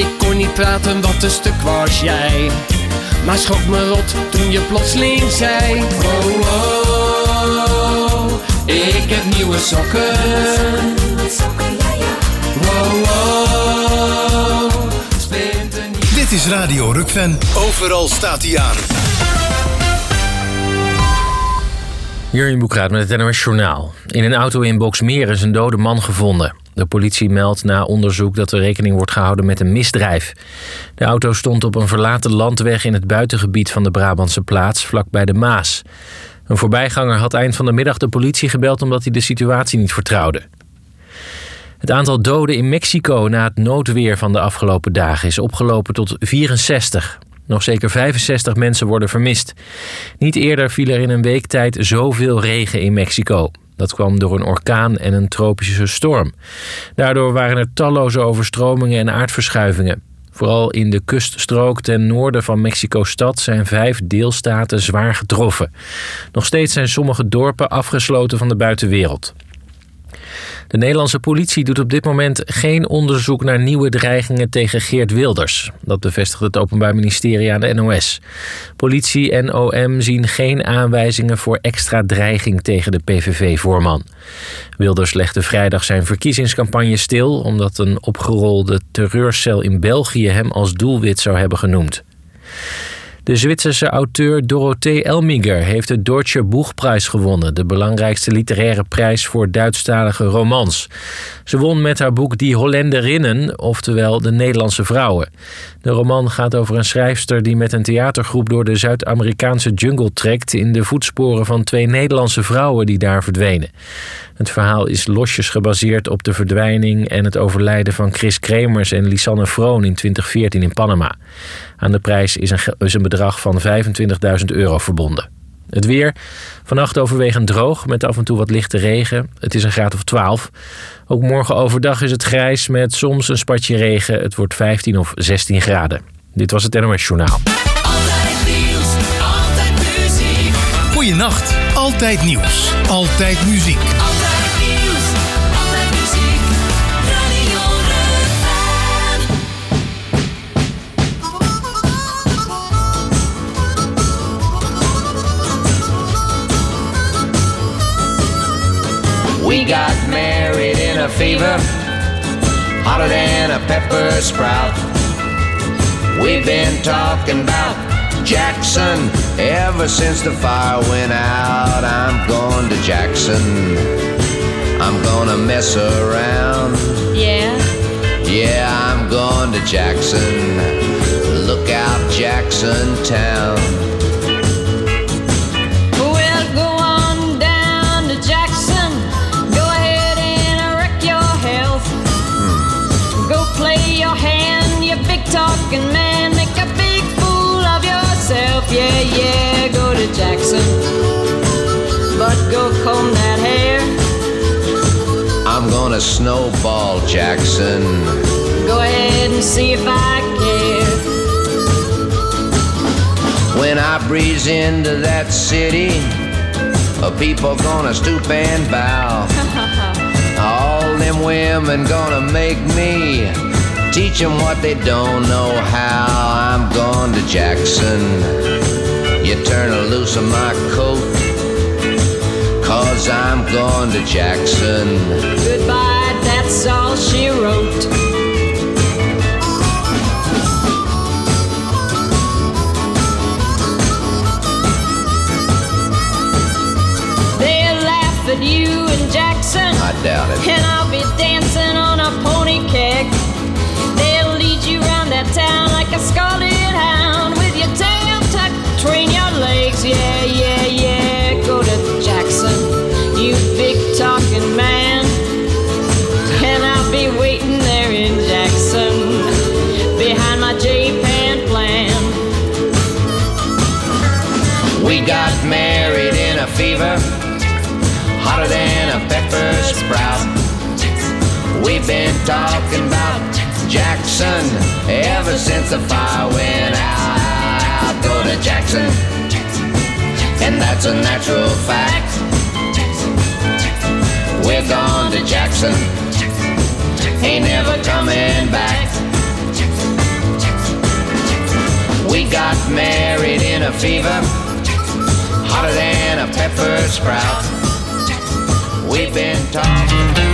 Ik kon niet praten, wat een stuk was jij. Maar schrok me rot toen je plotseling zei: oh, oh, ik heb nieuwe sokken. Oh, oh, splinternieuw. Dit is Radio Rukven. Overal staat hij aan. Jurjen Boekraat met het NOS Journaal. In een auto in Boxmeer is een dode man gevonden. De politie meldt na onderzoek dat er rekening wordt gehouden met een misdrijf. De auto stond op een verlaten landweg in het buitengebied van de Brabantse plaats, vlakbij de Maas. Een voorbijganger had eind van de middag de politie gebeld omdat hij de situatie niet vertrouwde. Het aantal doden in Mexico na het noodweer van de afgelopen dagen is opgelopen tot 64. Nog zeker 65 mensen worden vermist. Niet eerder viel er in een week tijd zoveel regen in Mexico. Dat kwam door een orkaan en een tropische storm. Daardoor waren er talloze overstromingen en aardverschuivingen. Vooral in de kuststrook ten noorden van Mexico-stad zijn 5 deelstaten zwaar getroffen. Nog steeds zijn sommige dorpen afgesloten van de buitenwereld. De Nederlandse politie doet op dit moment geen onderzoek naar nieuwe dreigingen tegen Geert Wilders. Dat bevestigt het Openbaar Ministerie aan de NOS. Politie en OM zien geen aanwijzingen voor extra dreiging tegen de PVV-voorman. Wilders legde vrijdag zijn verkiezingscampagne stil omdat een opgerolde terreurcel in België hem als doelwit zou hebben genoemd. De Zwitserse auteur Dorothee Elmiger heeft de Deutsche Buchpreis gewonnen, de belangrijkste literaire prijs voor Duitsstalige romans. Ze won met haar boek Die Holländerinnen, oftewel de Nederlandse vrouwen. De roman gaat over een schrijfster die met een theatergroep door de Zuid-Amerikaanse jungle trekt in de voetsporen van 2 Nederlandse vrouwen die daar verdwenen. Het verhaal is losjes gebaseerd op de verdwijning en het overlijden van Chris Kremers en Lisanne Vroon in 2014 in Panama. Aan de prijs is een bedrag van €25.000 verbonden. Het weer, vannacht overwegend droog met af en toe wat lichte regen. Het is een graad of 12. Ook morgen overdag is het grijs met soms een spatje regen. Het wordt 15 of 16 graden. Dit was het NOS Journaal. Altijd nieuws, altijd muziek. Goeienacht, altijd nieuws, altijd muziek. Altijd nieuws, altijd muziek. Radio Rukven. We got married in a fever, hotter than a pepper sprout. We've been talking about Jackson ever since the fire went out. I'm going to Jackson, I'm gonna mess around. Yeah? Yeah, I'm going to Jackson, look out Jackson Town. Well, go on down to Jackson. Go ahead and wreck your health. Go play your hand, you big talking man. Make a big fool of yourself. Yeah, yeah, go to Jackson. But go comb that hair. I'm gonna snowball Jackson. Go ahead and see if I care. When I breeze into that city, people gonna stoop and bow. All them women gonna make me teach them what they don't know how. I'm going to Jackson. You turn loose of my coat, 'cause I'm going to Jackson. Goodbye, that's all she wrote. They'll laugh at you in Jackson. I doubt it. And I'll be dancing on a pony keg. They'll lead you round that town like a scalded hound with your tail tucked between your legs. Yeah, yeah, yeah, go to Jackson, you big talking man. And I'll be waiting there in Jackson behind my J-Pan plan. We got married in a fever, hotter than a pepper sprout. We've been talking about Jackson ever since the fire went out. Go to Jackson, and that's a natural fact. We're gone to Jackson, ain't never coming back. a fever, hotter than a pepper sprout. We've been talking.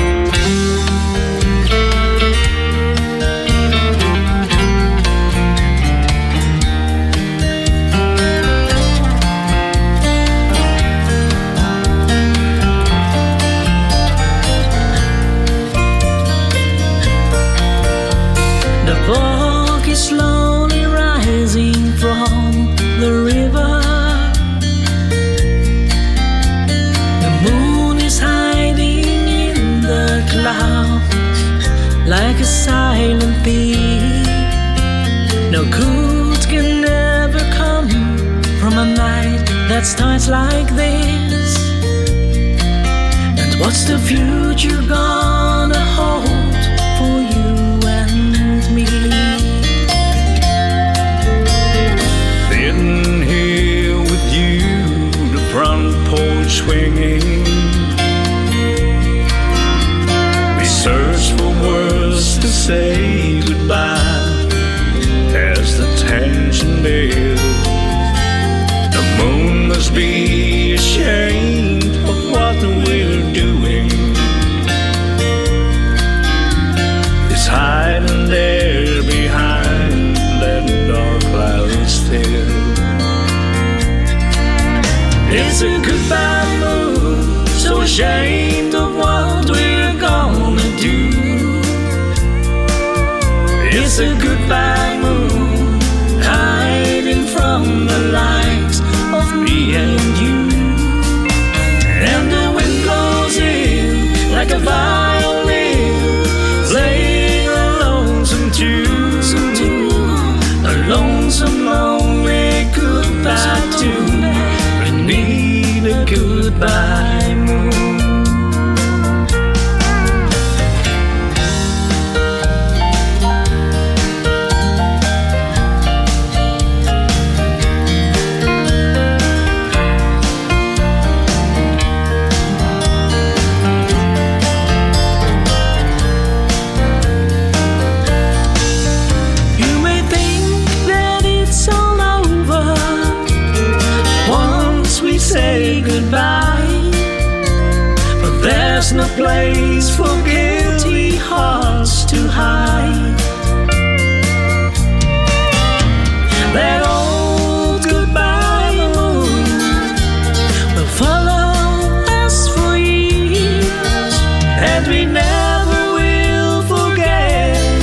The fog is slowly rising from the river. The moon is hiding in the clouds like a silent thief. No good can ever come from a night that starts like this. And what's the future gonna hold for you and me? Sitting here with you, the front porch swinging. We search for words to say goodbye as the tension builds. The moon must be ashamed of what we're doing. It's hiding there behind that dark cloud still. It's a goodbye moon, so ashamed of what we're gonna do. It's a goodbye moon, hiding from the lights of me and you. And the wind blows in like a violin, playing a lonesome tune, a lonesome, lonely goodbye tune beneath a goodbye moon. You may think that it's all over once we say goodbye, but there's no place for guilty hearts to hide. That old goodbye moon will follow us for years, and we never will forget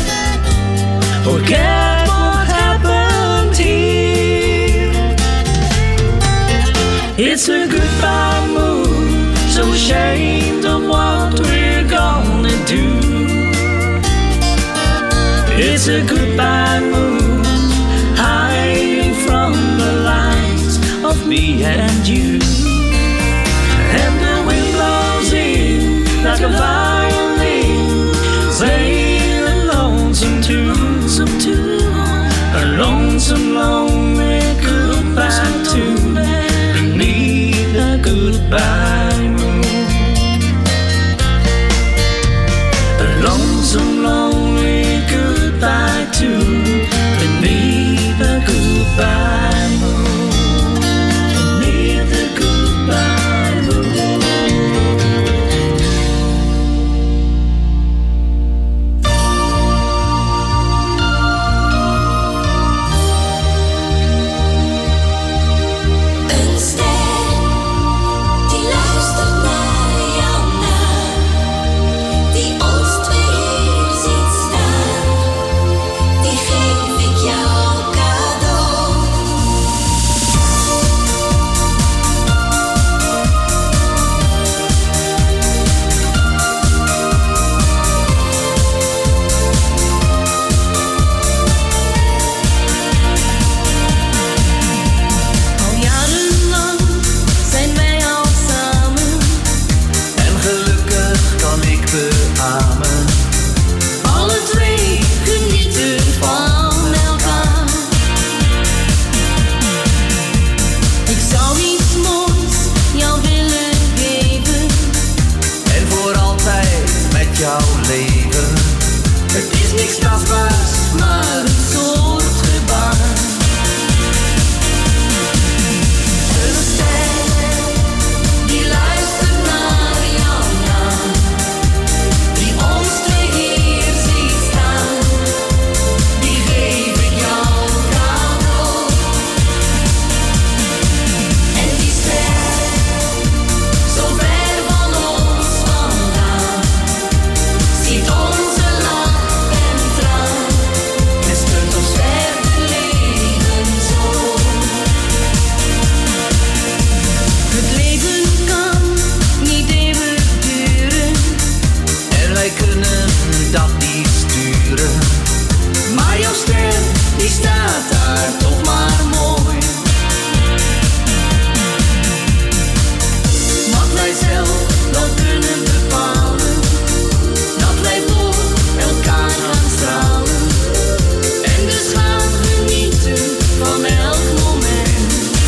what happened here. It's a goodbye moon, so ashamed of what we're gonna do. It's a goodbye moon, hiding from the lights of me and you. And the wind blows in like a violin, playing a lonesome tune, a lonesome, lonely goodbye tune beneath a goodbye moon. A lonesome, lonely goodbye tune beneath a goodbye moon, beneath a goodbye moon. Instead, staat daar toch maar mooi. Wat wij zelf wel kunnen bepalen, dat wij voor elkaar gaan stralen. En dus gaan genieten van elk moment.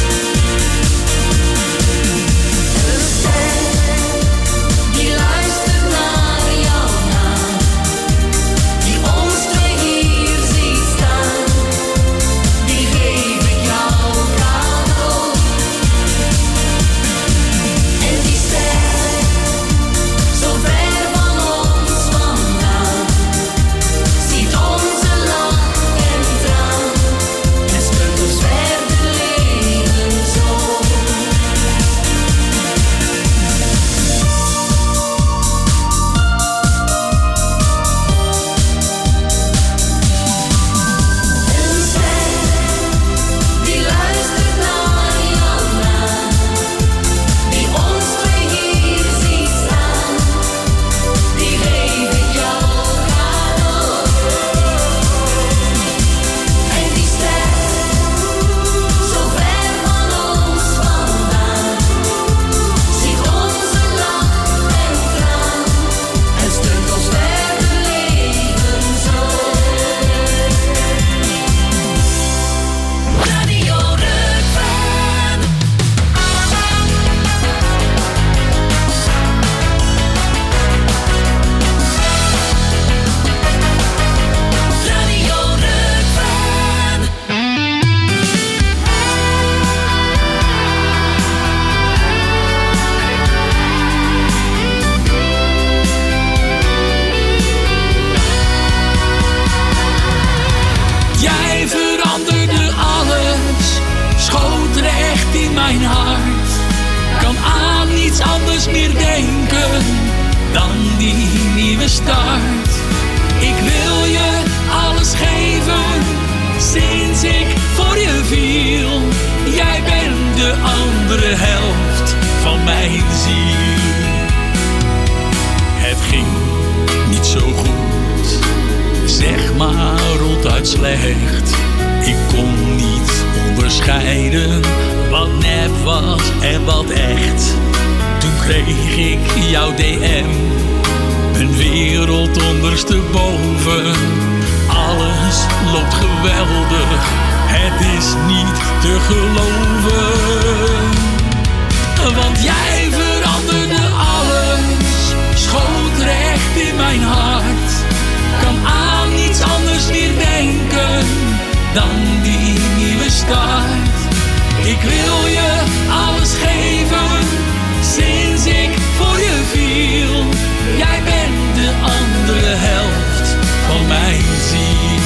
Een ster die luistert naar jouw naam, die ons twee hier ziet staan, die geef ik jou cadeau. En die ster, zo ver van ons vandaan, ziet onze lach en traan en steunt ons verder leven zo. Een ster die luistert naar jouw naam, die ons twee hier ziet staan, die geef ik jou cadeau. En die ster, zo ver van ons vandaan, ziet onze lach en traan en steunt ons verder leven zo. Radio Rukven. Radio Rukven. Jij veranderde alles, schoot recht in mijn hart. Kan aan niets anders meer denken dan die nieuwe start. Ik wil je alles geven, sinds ik voor je viel. Jij bent de andere helft van mijn ziel. Het ging niet zo goed, zeg maar ronduit slecht. Ik kon niet onderscheiden wat nep was en wat echt. Toen kreeg ik jouw DM, een wereld ondersteboven. Alles loopt geweldig, het is niet te geloven. Want jij veranderde alles, schoot recht in mijn hart. Kan aan niets anders meer denken dan die nieuwe start. Ik wil je alles geven, sinds ik voor je viel. Jij bent de andere helft van mijn ziel.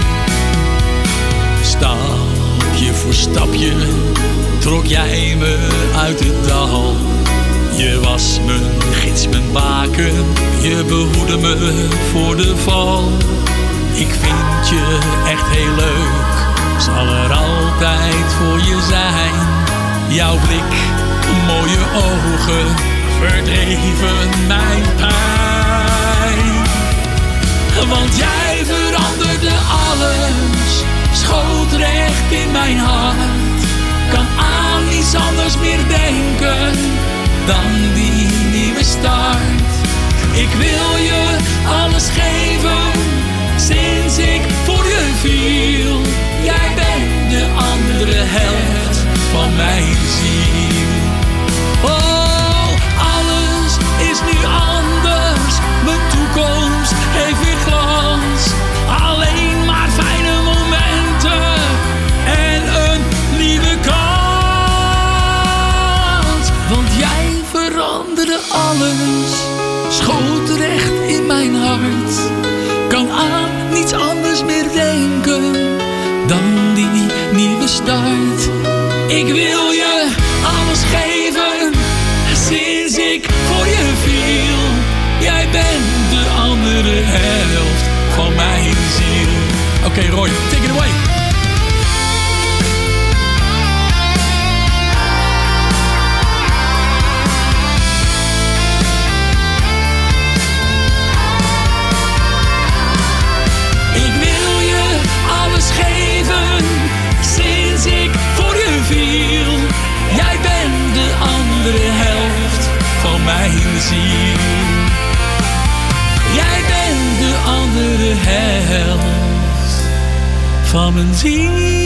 Stapje voor stapje trok jij me uit het dal. Je was mijn gids, mijn baken, je behoedde me voor de val. Ik vind je echt heel leuk, zal er altijd voor je zijn. Jouw blik, mooie ogen, verdreven mijn pijn. Want jij veranderde alles, schoot recht in mijn hart. Kan aan niets anders meer denken dan die nieuwe start. Ik wil je alles geven, sinds ik voor je viel. Jij bent de andere helft van mijn ziel. Oh, alles is nu anders, mijn toekomst heeft weer glans. Alleen maar fijne momenten en een nieuwe kans. Want jij veranderde alles, schoot recht in mijn hart. Kan aan niets anders meer denken dan die nieuwe start. Ik wil je alles geven, sinds ik voor je viel. Jij bent de andere helft van mijn ziel. Oké, Roy, take it away. Ik wil je alles geven, van mijn ziel.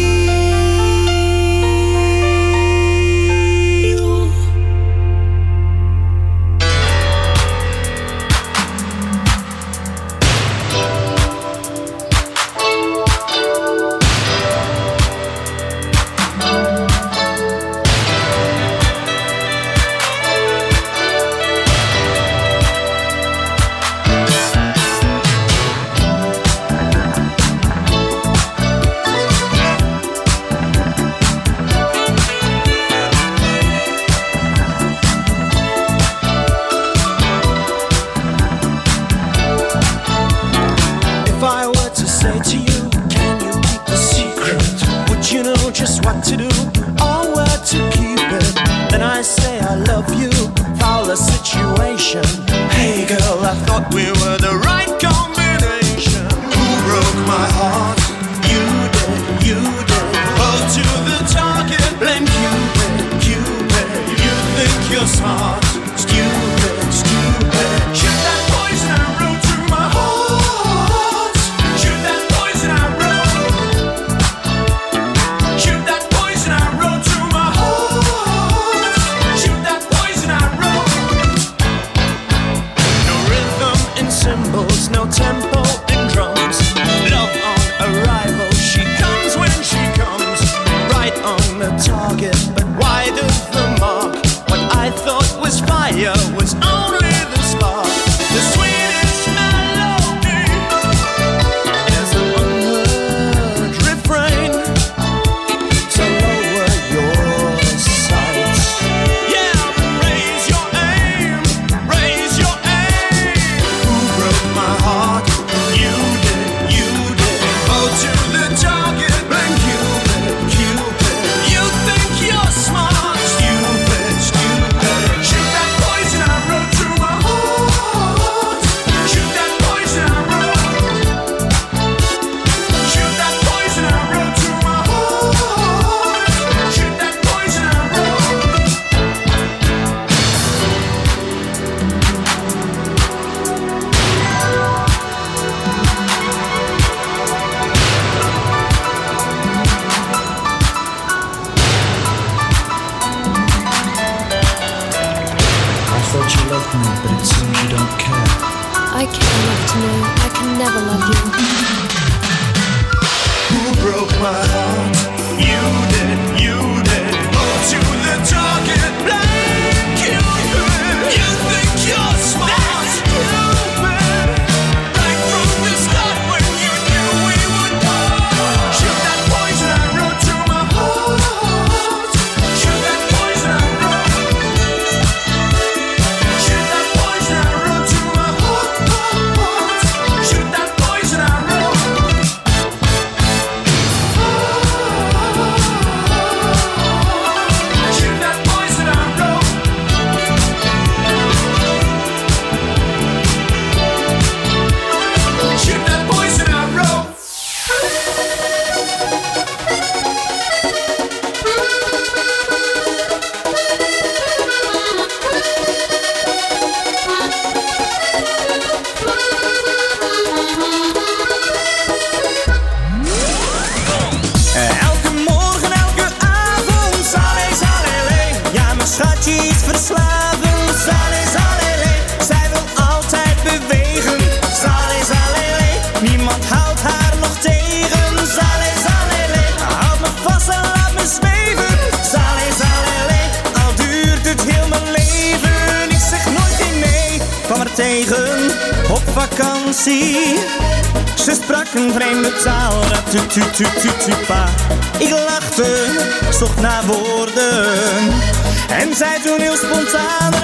Ze sprak een vreemde taal, pa. Ik lachte, zocht naar woorden en zei toen heel spontaan,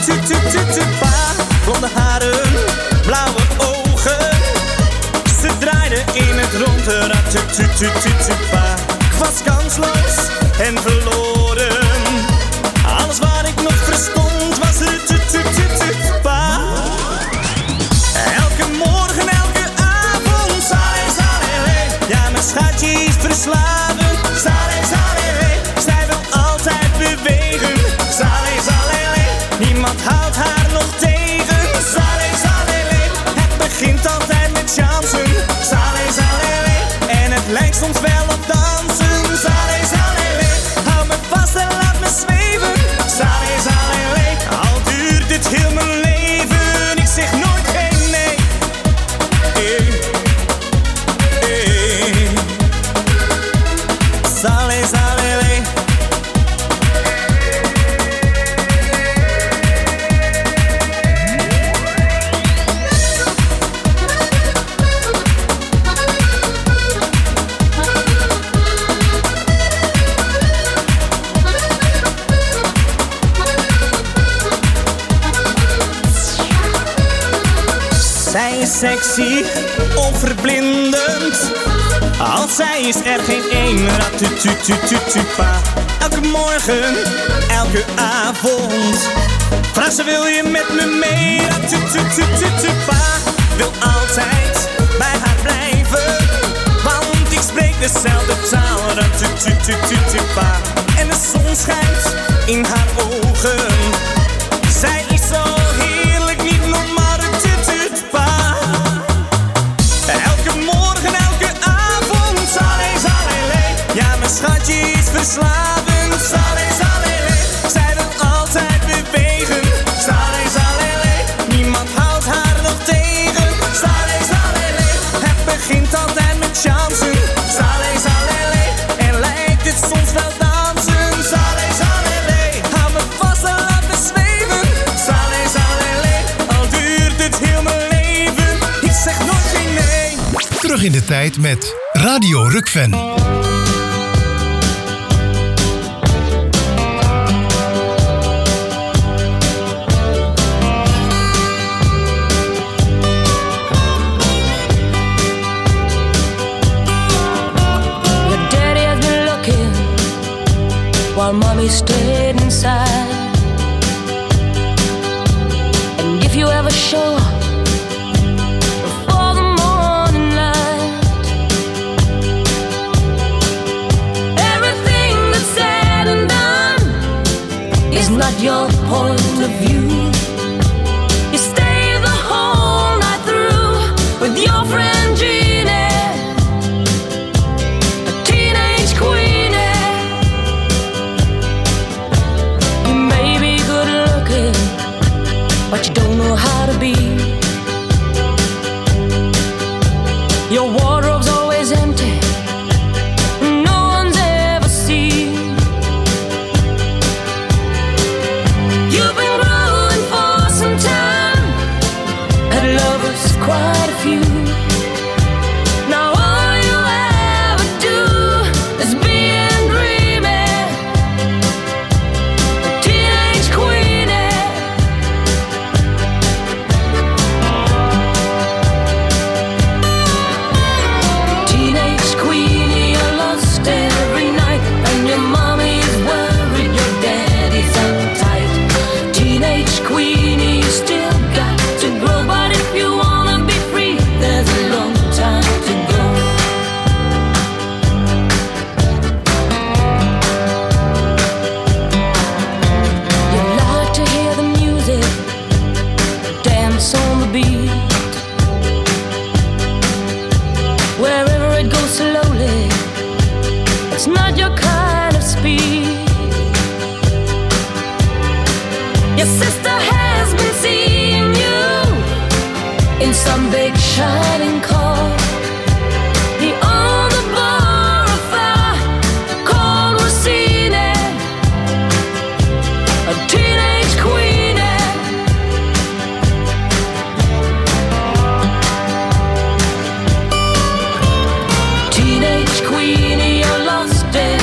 pa. Blonde haren, blauwe ogen, ze draaide in het rond, pa. Ik was kansloos en verloren, alles wat ik nog verstond was pa. Elke morgen, elke avond, ja, mijn schatje is verslavend. Zij wil altijd bewegen. Niemand houdt haar nog tegen. Het begint altijd met chansen. En het lijkt soms wel op dansen. Zale, zalele, hou me vast en laat me zweven. Zale, zalele, al duurt het heel mijn leven. Ik zeg nooit geen nee. Zale, zalele. Zij is sexy, onverblindend. Als zij is er geen één. Ratututututupa. Elke morgen, elke avond. Vraag ze, wil je met me mee? Ratututututupa. Wil altijd bij haar blijven. Want ik spreek dezelfde taal. Ratututututupa. En de zon schijnt in haar ogen. Zij is zo heerlijk, niet normaal. Elke morgen, elke avond. Zale, zalele. Ja, mijn schatje is verslavend. Zale, zalele. Zij wil altijd bewegen. Zale, zalele. Niemand houdt haar nog tegen. Zale, zalele. Het begint altijd met chansen. Zale, zalele. En lijkt het soms wel dansen. Zale, zalele. Hou me vast en laat me zweven. Zale, zalele. Al duurt het heel mijn leven. Ik zeg nooit geen nee. Terug in de tijd met Radio Rukven. Your daddy has been looking while mommy stayed inside. And if you ever show up before the morning light, everything that's said and done is not your point of view. You stay the whole night through with your friend Jeannie, a teenage queenie. You may be good looking, but you don't know how to be. Your wardrobe's always empty, no one's ever seen. You've been growing for some time, had lovers quite a few. Now all you ever do is be and dreamy, a teenage queenie. Teenage queenie, you're lost every night, and your mommy is worried, your daddy's uptight. Teenage queenie, you still got to grow, but if you wanna be free, there's a long time to go. You like to hear the music, dance on the beat. Wherever it goes slowly, it's not your kind of speed. Your sister has been seeing you in some big shining car. He owned a bar affair called Rossini, a teenage queenie. Teenage queenie, you're lost in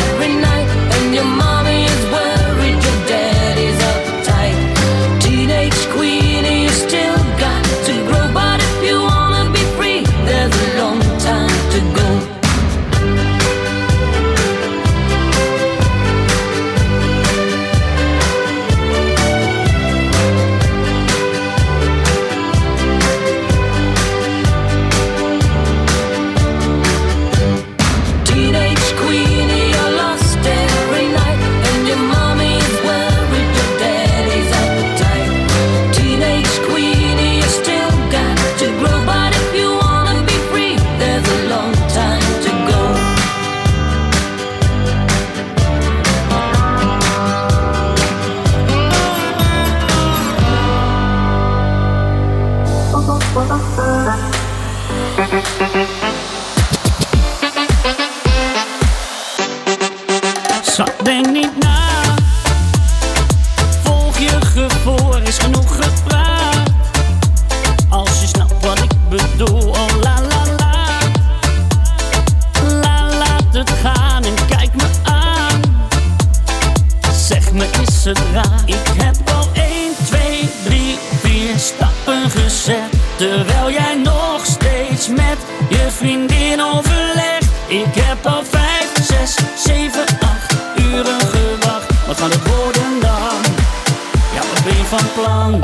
Ik heb al 5, 6, 7, 8 uren gewacht. Wat gaat het worden dan? Ja, wat ben je van plan?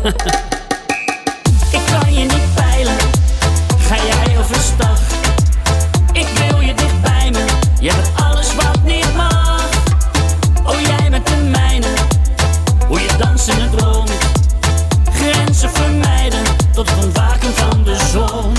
Ik kan je niet peilen. Ga jij overstag? Ik wil je dicht bij me. Je hebt alles wat niet mag. Oh, jij met de mijne. Hoe je dansen het rond. Grenzen vermijden tot het ontwaken van de zon.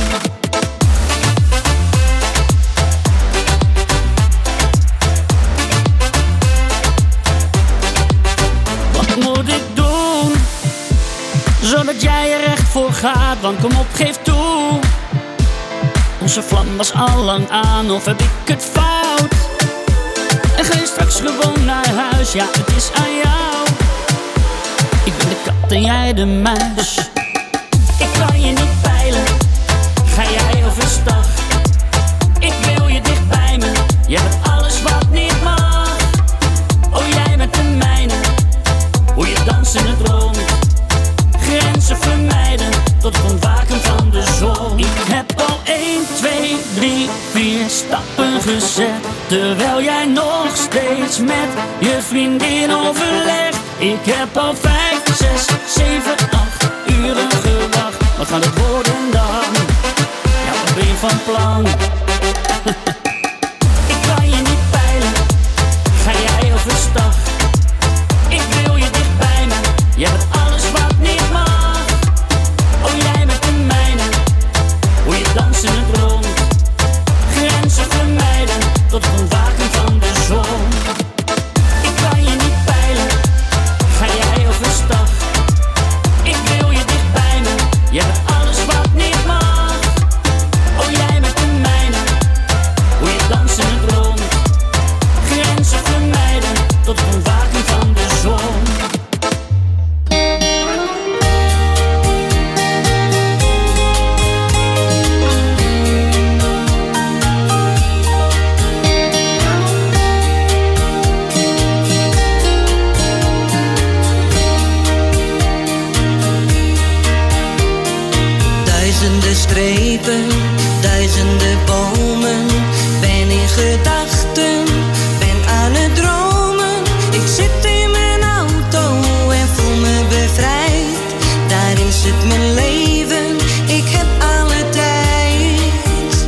Wat moet ik doen, zodat jij er echt voor gaat? Want kom op, geef toe. Onze vlam was al lang aan, of heb ik het fout? En ga je straks gewoon naar huis, ja, het is aan jou. Ik ben de kat en jij de muis. Ik kan je niet peilen. Ga jij overstag? Ik wil je dicht bij me. Je hebt alles wat niet mag. Oh, jij met de mijne. Hoe je danst in het rond. Grenzen vermijden tot het ontwaken van de zon. Ik heb al 1, 2, 3, 4 stappen gezet. Terwijl jij nog steeds met je vriendin overlegt. Ik heb al 5, 6, 7, 8 uren gewacht. Wat gaat het worden dan? Ja, wat ben je van plan? Ik kan je niet peilen. Ga jij overstag? Ik wil je dicht bij me. Je hebt alles wat niet mag. Oh, jij met de mijne. Hoe je danst in het rond. Grenzen vermijden tot het ontwaken van de zon. Ik kan je niet peilen. Ga jij overstag? Ik wil je dicht bij me. Je hebt alles wat niet mag. Oh, jij met de mijne. Hoe je danst in het rond. Grenzen vermijden tot het ontwaken van de zon. Duizenden strepen, duizenden bomen. Ben in gedachten, ben aan het dromen. Ik zit in mijn auto en voel me bevrijd. Daarin zit mijn leven, ik heb alle tijd.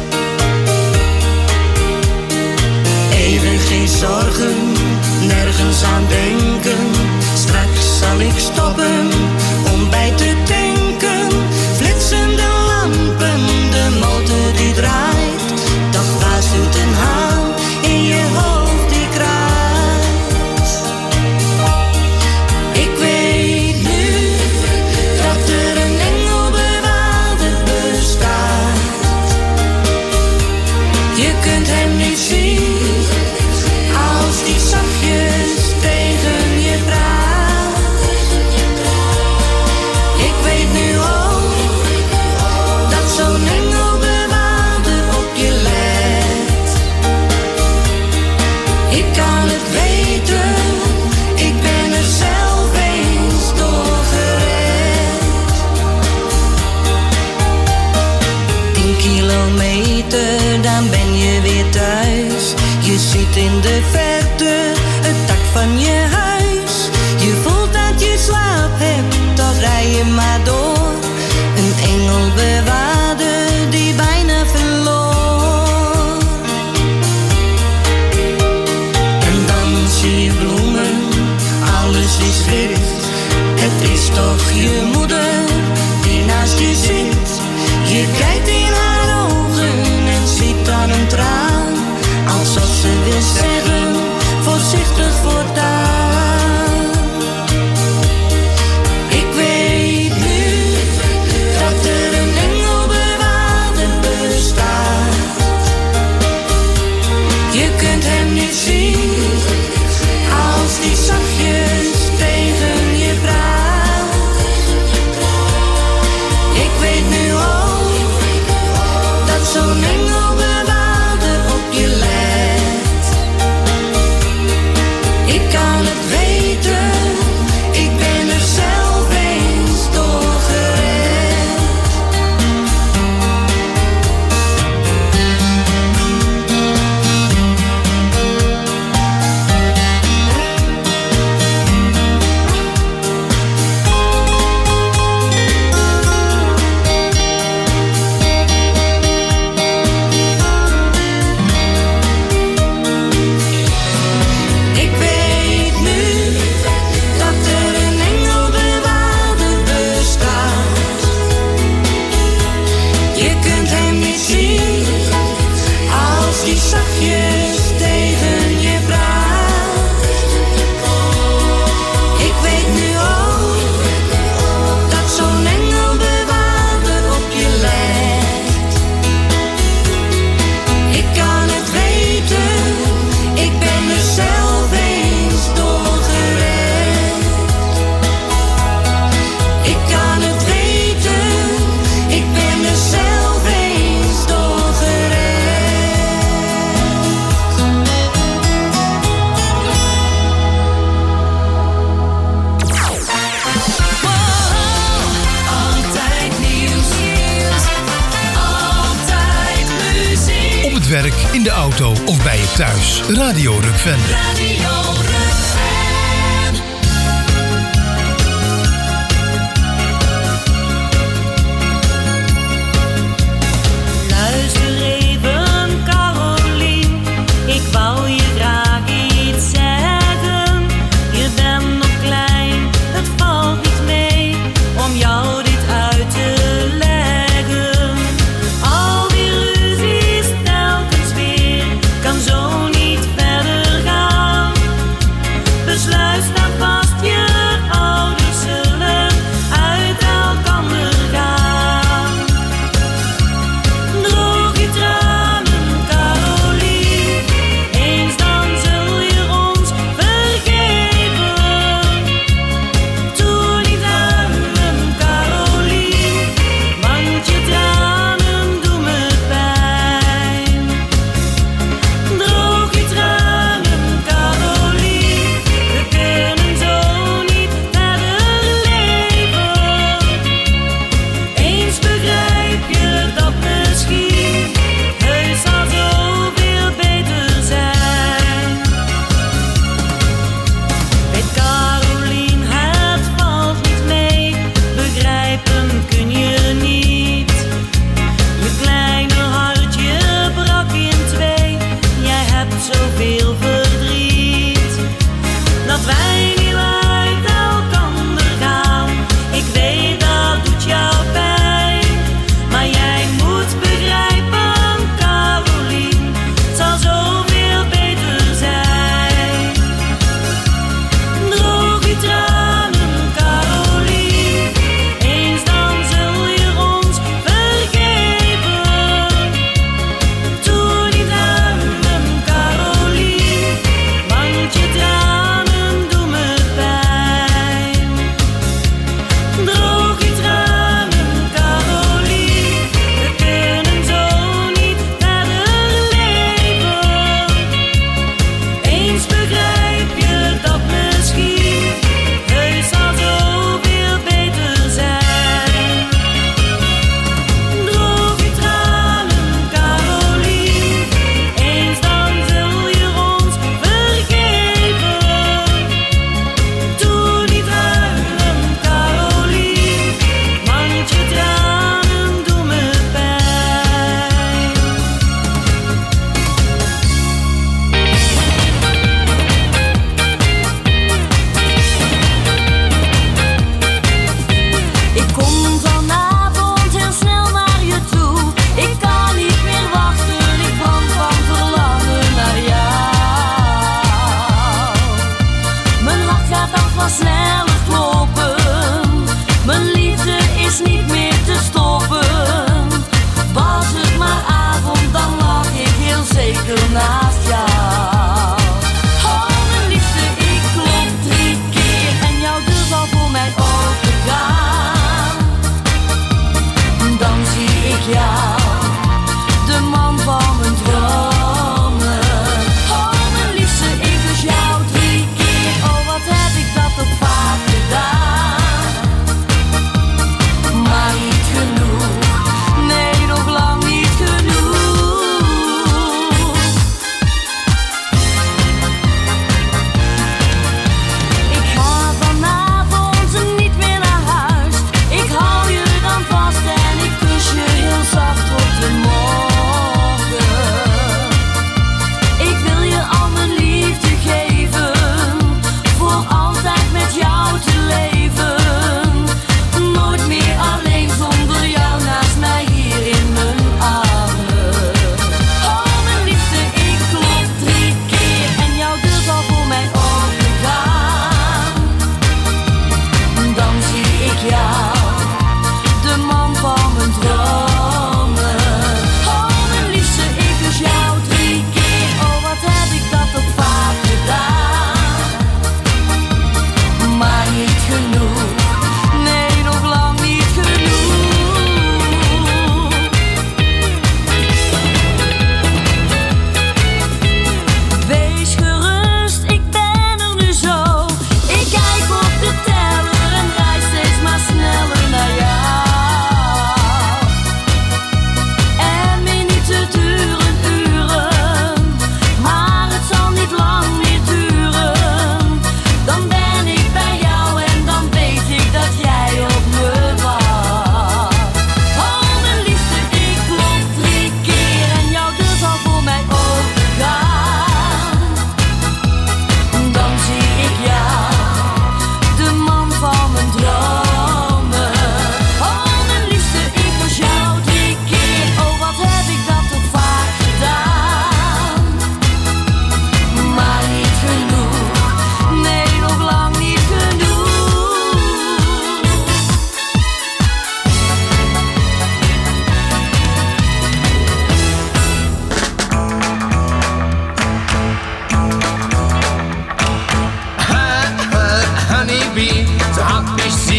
Even geen zorgen, nergens aan denken. Straks zal ik stoppen om bij te tanken. Flitsende lampen, de motor die draait. Toch waarschuwt een haan in je hoofd die kraait. Ik weet nu dat er een engelbewaarder bestaat. Je kunt hem niet zien als die zachtjes tegen je praat. Ik weet nu ook dat zo'n engelbewaarder op je let. Ik kan het weten, ik ben er zelf eens door gered. 10 kilometer, dan ben je weer thuis. Je ziet in de verte het dak van je huis. Je voelt dat je slaap hebt, toch rij je maar door. Een engelbewaarder die bijna verloor. En dan zie je bloemen, alles is wit. Het is toch je moeder die naast je zit. Je kijkt in haar ogen en ziet dan een traan. Alsof ze wil zeggen, voorzichtig voortaan. Ik weet nu dat er een engelbewaarder bestaat. Je kunt hem niet zien als die zachtjes tegen je praat. Ik weet nu ook dat zo'n engelbewaarder op je let. Ik kan het in de auto of bij je thuis. Radio Rukvende. Luister even, Carolien, ik wou je graag iets zeggen. Je bent nog klein, het valt niet mee om jou dit uit te leggen. Al die ruzies telkens weer, kan zo niet verder gaan.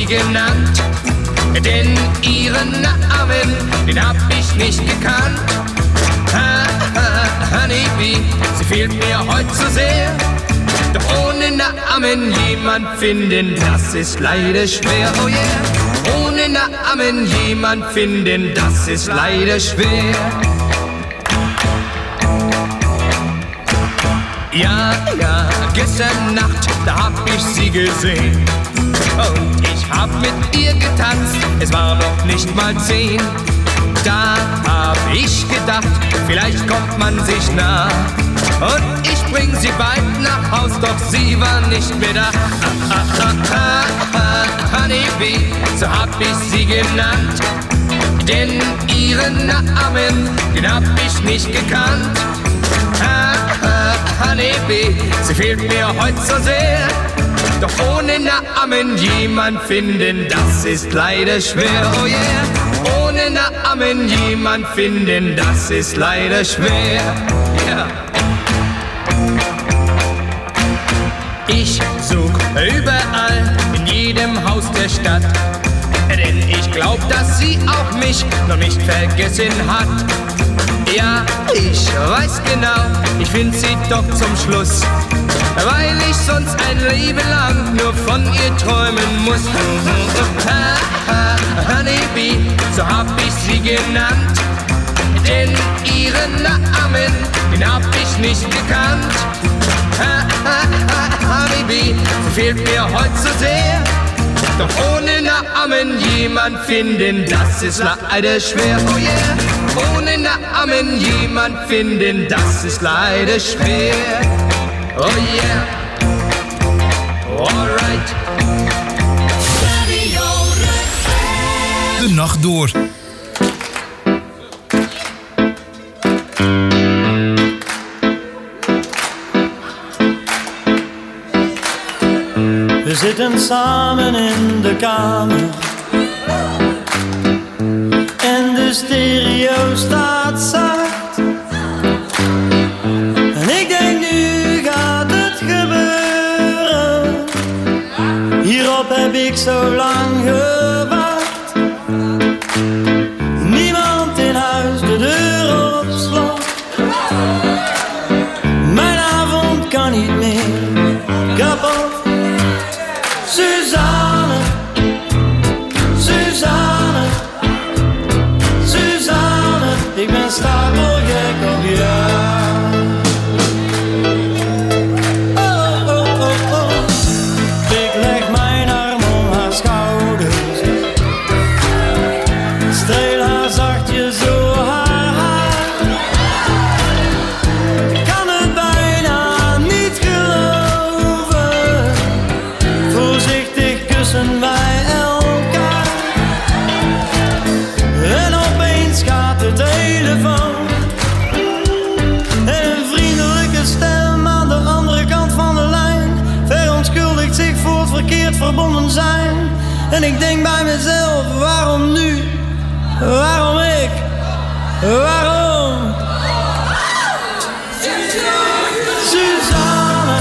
genannt, denn ihren Namen, den hab ich nicht gekannt. Honeybee, sie fehlt mir heute so sehr. Doch ohne Namen jemand finden, das ist leider schwer, oh yeah. Ohne Namen jemand finden, das ist leider schwer. Ja, gestern Nacht, da hab ich sie gesehen. Und ich hab mit ihr getanzt, es war noch nicht mal 10. Da hab ich gedacht, vielleicht kommt man sich nah. Und ich bring sie bald nach Haus, doch sie war nicht mehr da. Honeybee, so hab ich sie genannt. Denn ihren Namen, den hab ich nicht gekannt. Honeybee, sie fehlt mir heute so sehr. Doch ohne Namen jemand finden, das ist leider schwer, oh yeah. Ohne Namen jemand finden, das ist leider schwer, yeah. Ich such überall, in jedem Haus der Stadt, denn ich glaub, dass sie auch mich noch nicht vergessen hat. Ja, ich weiß genau, ich find sie doch zum Schluss, weil ich sonst ein Leben lang nur von ihr träumen muss. Honeybee, so hab ich sie genannt, denn ihren Namen, den hab ich nicht gekannt. Honeybee, sie fehlt mir heute so sehr. Doch ohne Namen jemand finden, das ist leider schwer, oh yeah. Ohne Namen jemand finden, das ist leider schwer, oh yeah. Alright. De nacht door. We zitten samen in de kamer en de stereo staat zacht. En ik denk, nu gaat het gebeuren. Hierop heb ik zo lang gewacht. Niemand in huis, de deur op slot. Mijn avond kan niet meer kapot. Suzanne, Suzanne, Suzanne, ik ben stapelgek op jou. Oh, oh, oh, oh. Ik leg mijn arm om haar schouders, streel haar zachtjes door haar haar. Ik kan het bijna niet geloven, voorzichtig kussen wij elkaar. En opeens gaat de telefoon en een vriendelijke stem aan de andere kant van de lijn verontschuldigt zich voor het verkeerd verbonden zijn. En ik denk bij mezelf, waarom nu? Waarom ik? Waarom? Suzanne,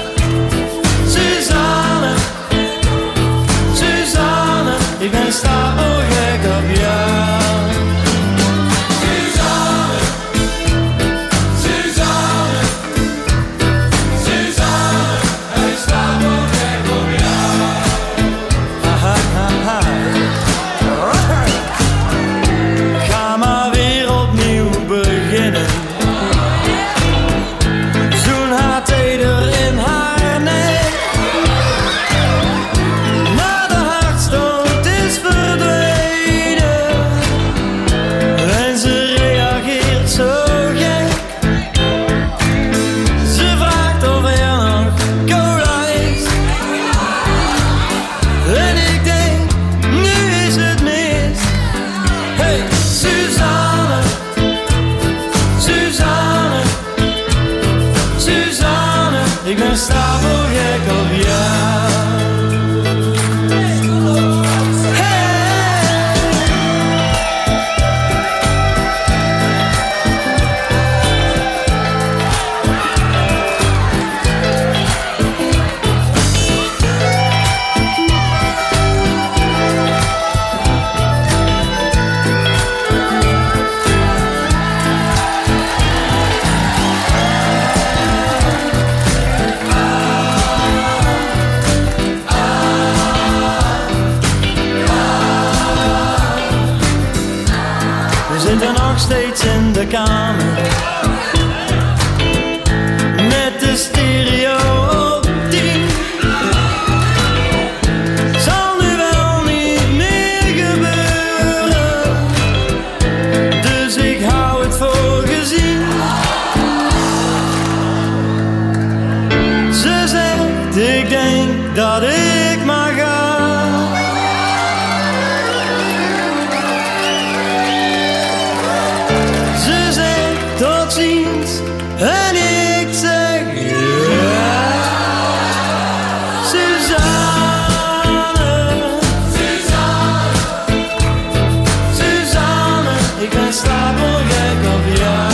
Suzanne, Suzanne, ik ben stapelgek op jou. Suzanne, Suzanne, Suzanne, ik ben stapelgek op jou. Ha, ha, ha. Ga maar weer opnieuw beginnen. Zoen haar teder in haar nek. Maar de hartstocht is verdwenen en ze reageert zo gek. Ze vraagt of er nog cola is. En ik denk, nu is het mis. Hey, Suzanne, Suzanne, Suzanne, ik ben stapelgek op jou. steeds in de kamer. Met de stereo op 10. Zal nu wel niet meer gebeuren, dus ik hou het voor gezien. Ze zegt, ik denk dat ik maar ga. Ze zegt, tot ziens. En ik zeg, ja. Suzanne, Suzanne, ik ben stapelgek op jou.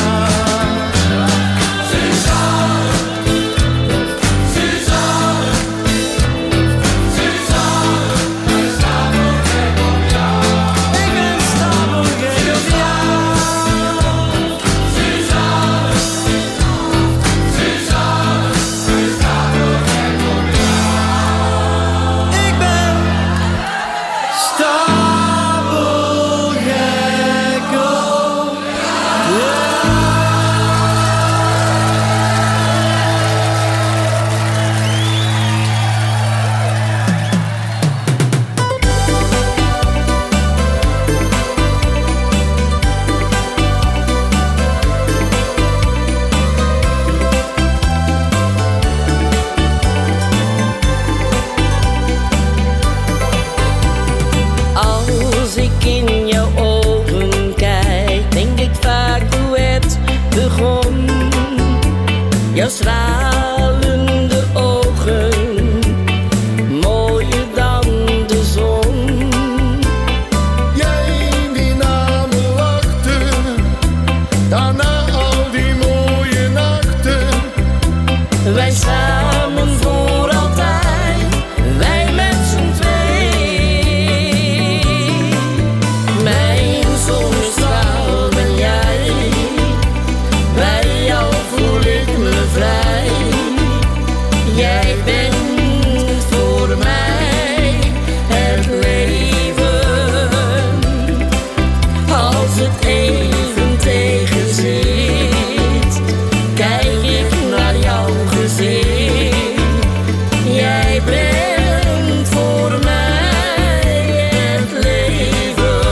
Jouw stralende ogen, mooier dan de zon. Jij die na me lachte, daarna al die mooie nachten. Wij samen voor altijd, wij met z'n twee. Mijn zonnestraal ben jij, bij jou voel ik me vrij. Jij bent voor mij het leven. Als het even tegen zit, kijk ik naar jouw gezicht. Jij bent voor mij het leven.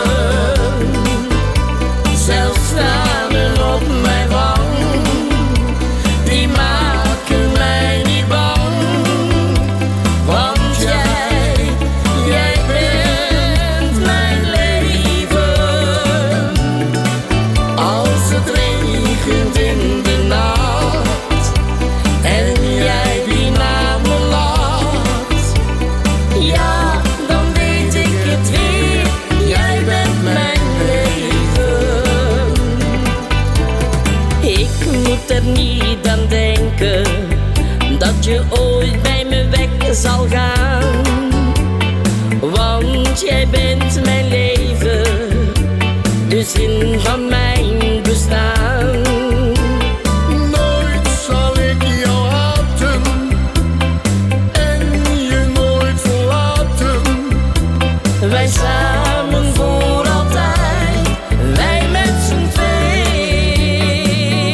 Zelfs tranen op mijn wang, die maken mij niet bang. Want jij bent mijn leven. Als het regent in de nacht en jij die naar me lacht, ja, dan weet ik het weer. Jij bent mijn leven. Ik moet er niet aan denken dat je ooit bij me weg zal gaan. Want jij bent mijn leven, de zin van mijn bestaan. Nooit zal ik jou haten en je nooit verlaten. Wij samen voor altijd, wij met z'n twee.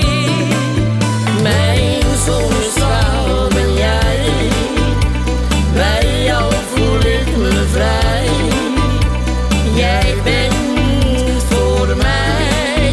Mijn zonnestraal ben jij, bij jou voel ik me vrij. Jij bent voor mij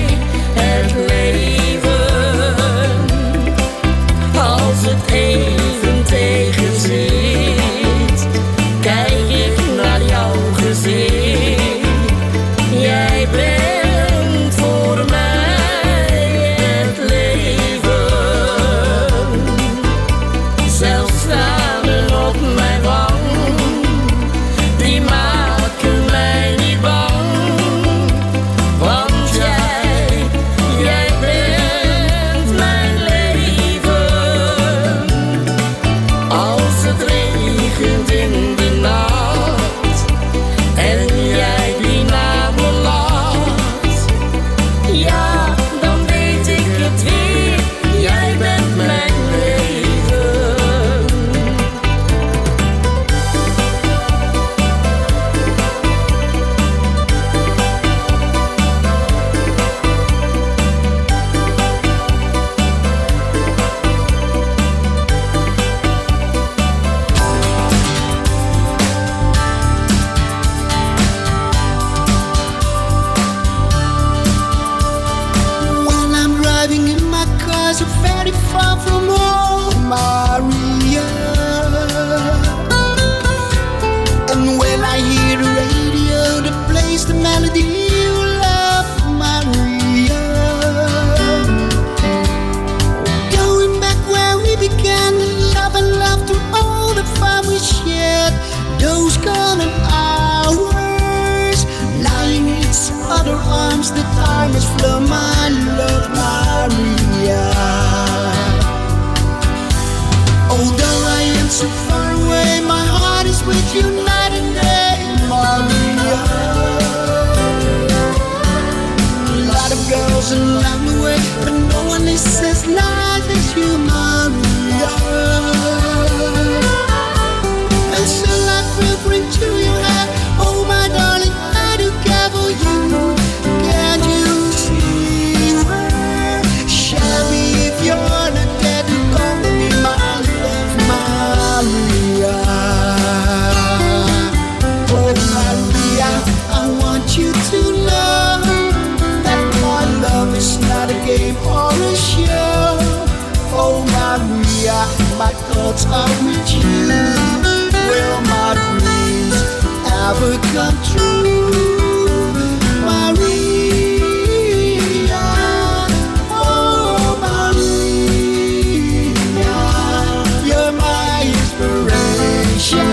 so far away, my heart is with you night and day, Maria. A lot of girls along the way, but no one is as nice as you, Maria. And still I feel bring to your heart, oh my darling, I do care for you. Can't you see where shall we if you're not dead to call me my love, Maria? Oh Maria, I want you to know that my love is not a game or a show. Oh Maria, my thoughts are with you. Will my dreams ever come true, Maria? Oh Maria, you're my inspiration.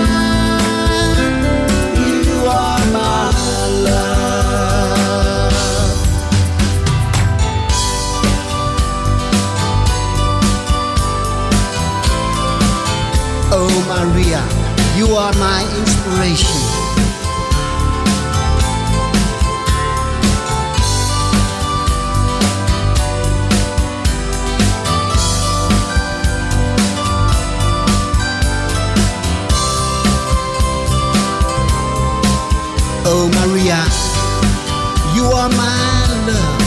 You are my love. Oh Maria, you are my inspiration. Oh Maria, you are my love.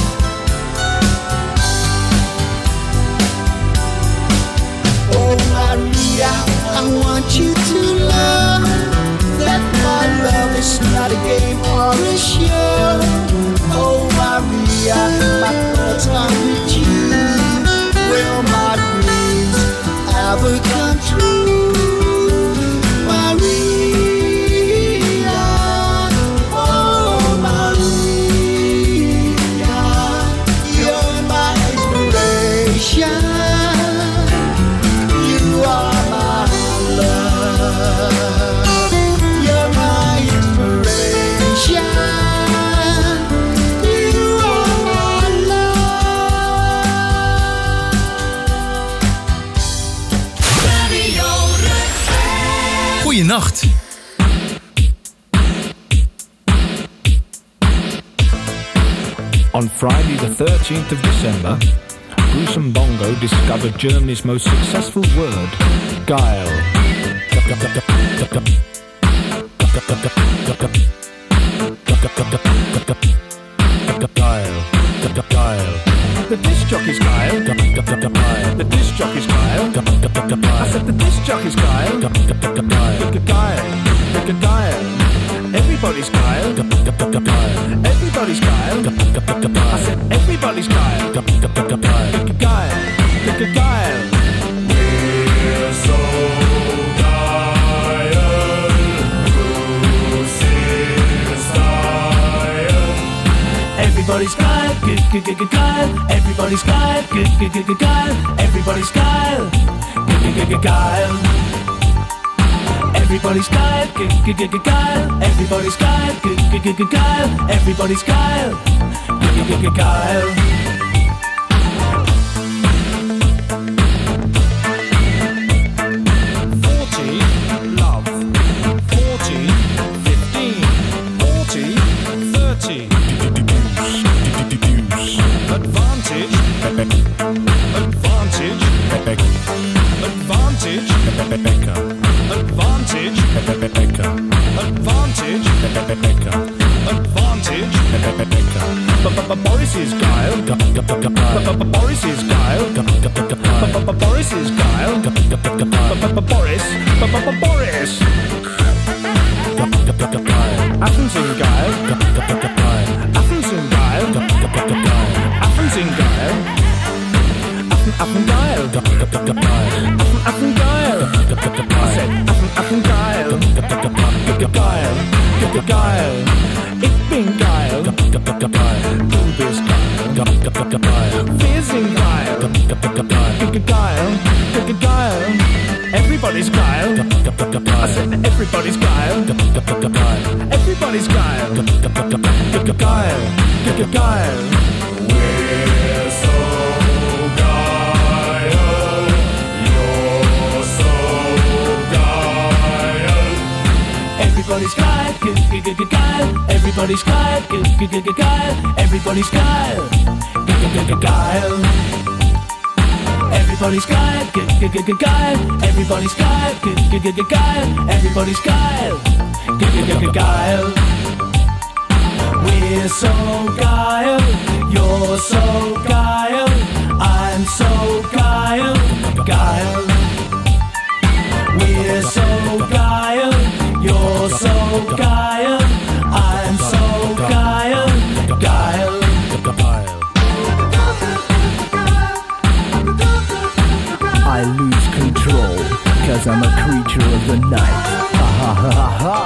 Oh Maria, I want you to know that my love is not a game or a show. Oh Maria, my thoughts are with you. Will my dreams ever come true, Maria? Oh Maria, you're my inspiration. You are my love. You're my inspiration. You are my love. Goeienacht. On Friday the 13th of December, Bruce and Bongo discovered Germany's most successful word, guile. Guile. The disc jockey's guile. The disc jockey's guile. I said the disc jockey's guile. Guile. Everybody's guile. Everybody's guile. I said everybody's guile. Guile. We're so guile. Bruce is guile. Everybody's guile. Guile. Everybody's guile. Guile. Everybody's guile. Guile. Everybody's guile, guile. Everybody's guile, guile. Everybody's guile, guile. 40, love. 40, 15. 40, 30. Advantage. Advantage. Advantage. Advantage, Boris is guile. Boris is guile. Boris is guile. Boris. Athens in guile. Athens in guile. Athens in guile. Affen guile. Affen guile. I said Affen guile. Guile. Ich bin geil. Du bist geil. Wir sind geil. Geil. Everybody's geil. I said everybody's geil. Everybody's geil. Geil. We're so guile. You're so guile. geil, everybody's geil, geil, everybody's geil, geil. Everybody's geil, geil, everybody's geil, geil, everybody's geil, geil. We're so geil, you're so geil, I'm so geil, geil. We're so geil, you're so geil, I'm so geil, geil. I lose control, cause I'm a creature of the night. Ha ha ha ha ha.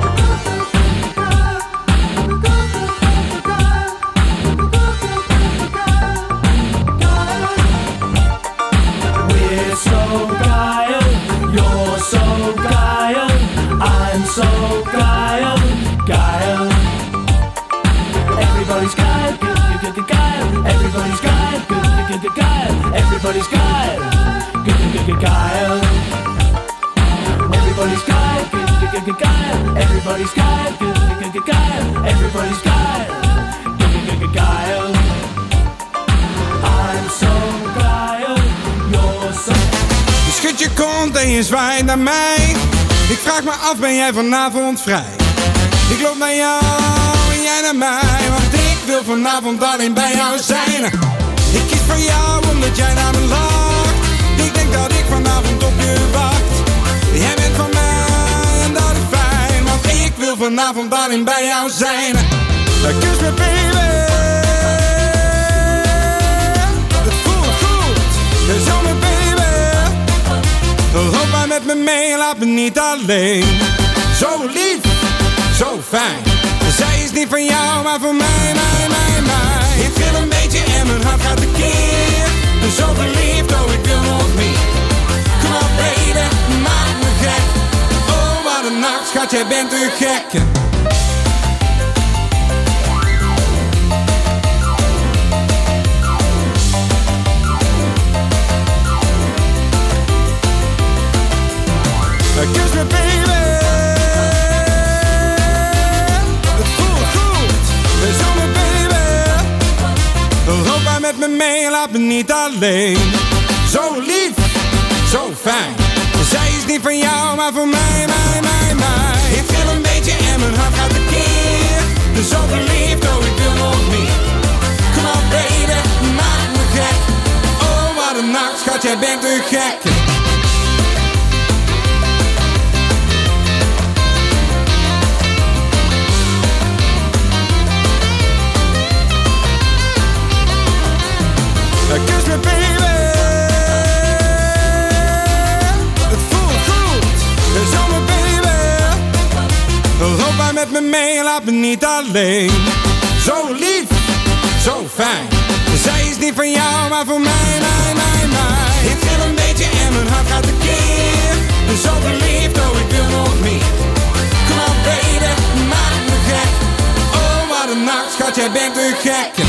We're so geil, you're so geil, I'm so geil, geil. Everybody's geil, geil, everybody's geil, geil, everybody's geil, geil. Everybody's geil, geil, everybody's geil, geil, everybody's geil, geil. I'm so geil, you're so. Je schudt je kont en je zwaait naar mij. Ik vraag me af, ben jij vanavond vrij? Ik loop naar jou en jij naar mij, want ik wil vanavond alleen bij jou zijn. Ik kies voor jou omdat jij naar me lacht. Ik denk dat ik vanavond op je wacht. Jij bent van mij en dat is fijn, want ik wil vanavond alleen bij jou zijn. Kus me baby, het voelt goed, zo me baby. Loop maar met me mee, laat me niet alleen. Zo lief, zo fijn. Zij is niet van jou, maar van mij, mij. Ik wil een beetje en mijn hart gaat tekeer. Ben zo verliefd, oh ik wil nog meer. Kom op baby, maak me gek. Oh wat een nacht, schat, jij bent te gek. Kus me baby, het voelt goed, zo me baby. Loop maar met me mee, laat me niet alleen. Zo lief, zo fijn. Zij is niet van jou, maar van mij, mij. Ik wil een beetje en mijn hart gaat tekeer. Ben zo verliefd, oh ik wil nog meer. Kom op baby, maak me gek. Oh wat een nacht, schat, jij bent te gek. Kus me baby, het voelt goed, zo me baby. Loop maar met me mee, laat me niet alleen. Zo lief, zo fijn. Zij is niet van jou, maar van mij, mij. Ik wil een beetje en mijn hart gaat tekeer. Ben zo verliefd, oh ik wil nog meer. Kom op baby, maak me gek. Oh wat een nacht, schat, jij bent te gek.